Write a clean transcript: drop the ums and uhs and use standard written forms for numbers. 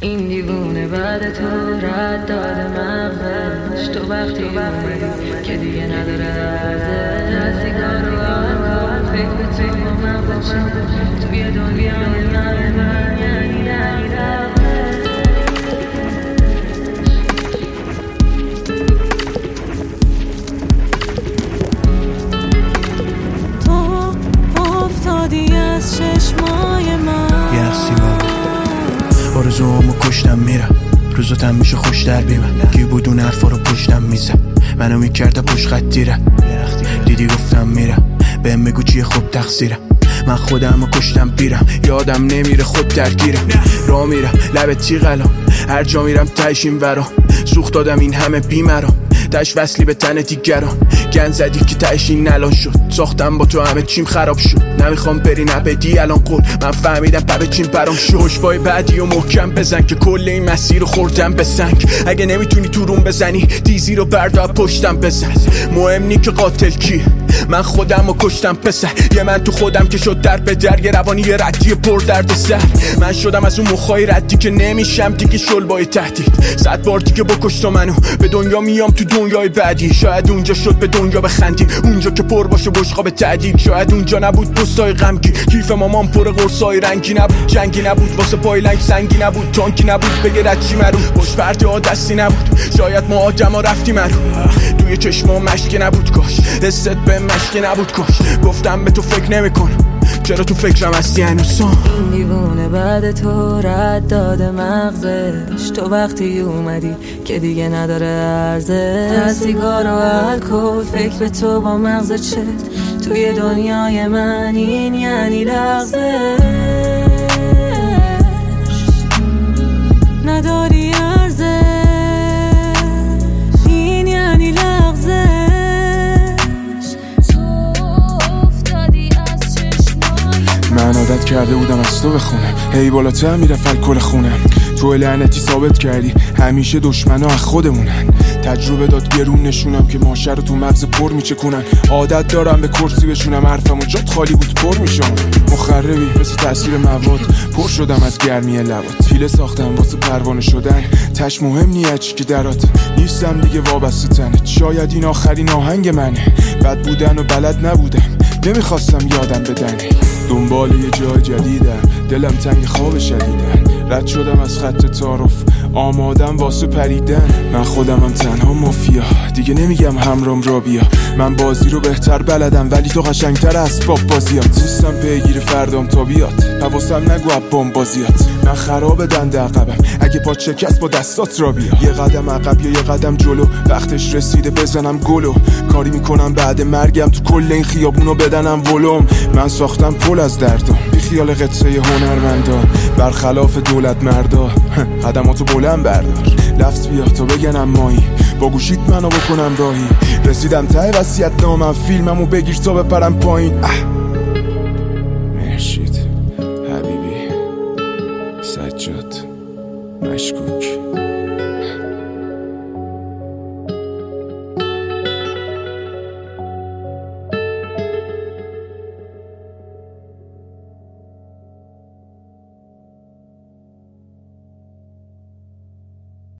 این دیوونه بعد تو رد داده مغزش. تو وقتی اومدی که دیگه نداره ارزش. سیگار و آلکل فکر به تو با مغزت چه توی دنیای من یعنی تو افتادی از چشمای من. یه سیگار آرزوامو کشتم میرم، روزاتم میشه خوش در بیمه. کی بود اون حرفا رو پشتم میزه، منو میکرده پشت خط دیره. دیدی گفتم میرم، بهم بگو چیه خود تقصیرم. من خودمو کشتم بیرم، یادم نمیره خود درگیرم. راه میرم لب تیغلام، هر جا میرم تهش این ورا. سوخت دادم این همه بیمرام، تهش وصلی به تن دیگران. گن زدی که تهش این الان شد، ساختم با تو همه چیم خراب شد. نمیخوام بری نبدی الان قول، من فهمیدم پبه چیم پرام شد. پشتبای بعدی و محکم بزن که کل این مسیر رو خوردم به سنگ. اگه نمیتونی تو روم بزنی دیزی رو بردار پشتم بزن. مهم نی که قاتل کیه، من خودم رو کشتم پسر. یه من تو خودم که شد در به در، یه روانی یه ردی پر درد سر. من شدم از اون مخای ردی که نمیشم دیگه شلبای تهدید. 100 بار دیگه بکش تو منو، به دنیا میام تو دنیای بعدی. شاید اونجا شد به دنیا بخندیم، اونجا که پر باشه بشقاب تعدیل. شاید اونجا نبود پستای غمگی، کیف مامان پر قرصای رنگی نبود. جنگی نبود واسه پایلنگ سنگی نبود، تانکی نبود بگه رچی مرو. پشت پرده ها دستی نبود، شاید ما آدما رفتیم مرو. توی چشما مشکی نبود کاش، دستت به مشکی نبود کاش. گفتم به تو فکر نمیکنم، چرا تو فکرم هستی هنوزم. این دیوونه بعد تو رد داده مغزش. تو وقتی اومدی که دیگه نداره ارزش. سیگار و الکل فکر به تو با مغزت چه توی دنیای من این یعنی لغزش. نداری ارزش، این یعنی لغزش. من عادت کرده بودم از تو بخونم، هی بالاتر میرفت الکل خونم. تو لعنتی ثابت کردی همیشه دشمنا از خودمونن. تجربه داد گرون نشونم که ماشه رو تو مغز پر میچکونن. عادت دارم به کرسی بشونم، حرفمو جات خالی بود پر میشم. مخربی مثل تاثیر مواد، پر شدم از گرمی لبات. پیله ساختم واسه پروانه شدن، تش مهم نیه چی که درات. نیستم دیگه وابسته تنت، شاید این آخرین آهنگ منه. بد بودن و بلد نبودم، نمیخواستم یادم بدنه. دنبال یه جای جدیدم، دلم تنگ خواب شدیدن. رد شدم از خط تعارف، آمادم واسه پریدن. من خودمم تنها مافیا، دیگه نمیگم همرام را بیا. من بازی رو بهتر بلدم ولی تو قشنگتر اسباب بازیات. نیستم پیگیر فردام تا بیاد، حواسم نگو ابام بازیات. من خراب دنده عقبم، اگه پا شکست با دستات را بیا. یه قدم عقب یا یه قدم جلو، وقتش رسیده بزنم گلو. کاری میکنم بعد مرگم تو کل این خیابونو بدنم ولوم. من ساختم پل از دردم، بی خیال قصه هنرمندان. برخلاف دولت مردا قدماتو بلند بردار. لفظ بیا تا بگنم مایی، با گوشیت منو بکنم راهی. رسیدم ته وصیت نامم، فیلممو بگیر تا بپرم پایین.